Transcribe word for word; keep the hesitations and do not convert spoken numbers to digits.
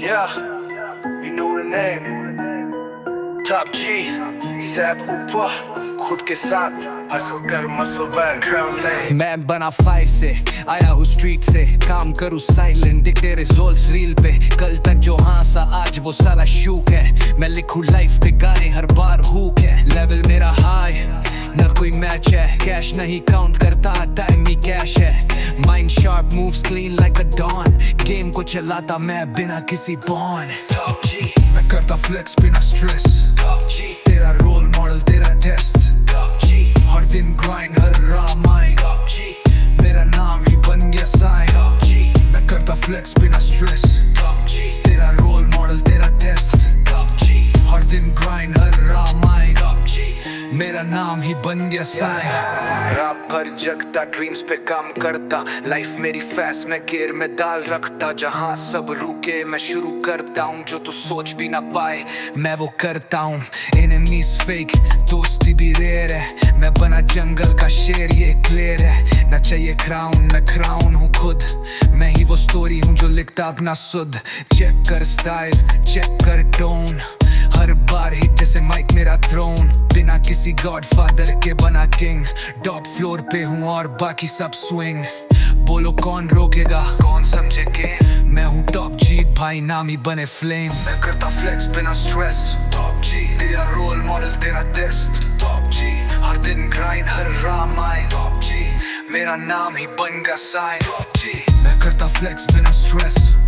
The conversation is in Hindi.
Yeah, you know the name. Top G, Sab ऊपर खुद के साथ हसल कर मसल बैन crown lane. मैं बना फाइव से आया हूँ स्ट्रीट से, काम करूँ साइलेंट दिखते रिजल्ट्स रील पे। कल तक जो हंसा आज वो साला शूक है। मैं लिखूँ लाइफ पे गाने हर बार हुक है। लेवल मेरा हाई न कोई मैच है। कैश नहीं काउंट करता टाइम ही कैश है। Mind sharp moves clean like a don. Game को चलाता मैं बिना किसी बॉन। Top G, मैं करता फ्लेक्स बिना स्ट्रेस। Top G, तेरा रोल मॉडल तेरा टेस्ट। Top G, हर दिन ग्राइंड हर रामायण। Top G, मेरा नाम ही बन गया साइन। Top G, मैं करता फ्लेक्स बिना स्ट्रेस। Top G, तेरा रोल मॉडल तेरा टेस्ट। Top G, हर दिन ग्राइंड हर रामायण। Top G. मेरा नाम ही बन गया साइन। रात भर जगता ड्रीम्स पे काम करता। लाइफ मेरी फैस में गियर में डाल रखता। जहाँ सब रुके मैं शुरू करता हूँ। जो तू सोच भी ना पाए मैं वो करता हूँ। एनिमीज फेक दोस्ती भी रेयर है। मैं बना जंगल का शेर ये क्लियर है। ना चाहिए क्राउन मैं क्राउन हूँ खुद। मैं ही वो स्टोरी हूँ जो लिखता अपना सुध। चेक कर स्टाइल चेक कर टोन। हर बार हिट जैसे माइक मेरा थ्रोन। बिना किसी गॉडफादर के बना किंग। टॉप फ्लोर पे हूँ और बाकी सब स्विंग। बोलो कौन रोकेगा कौन समझेगे। मैं हूँ टॉप जी भाई नाम ही बने फ्लेम। मैं करता फ्लेक्स बिना स्ट्रेस। Top G, तेरा रोल मॉडल तेरा टेस्ट। Top G, हर दिन ग्राइंड हर रामायण। Top G, मेरा नाम ही बन गया साइन। Top G, मैं करता फ्लेक्स बिना स्ट्रेस।